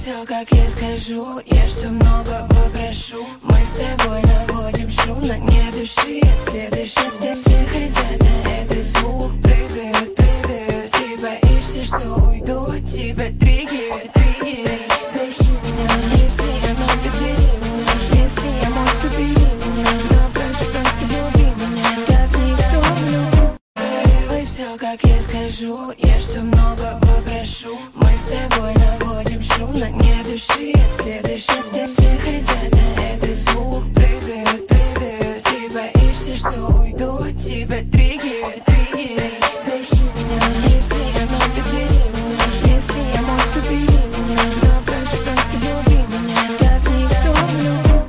все как я скажу, я что много попрошу. Мы с тобой наводим шум, но не души, если дышать. Да все хотят на этот звук, прыгают, прыгают. Ты боишься, что уйду, тебя триггерит, триггерит. Дыши меня, если я мог, подели меня. Если я мог, побери меня, но просто люби меня. Так никто не любит. Делай все как я скажу, я что много попрошу. Мы с тобой наводим шум, но не души, если дышать. Да все хотят на этот звук, прыгают, прыгают. Ты боишься, что уйду, тебя триггерит.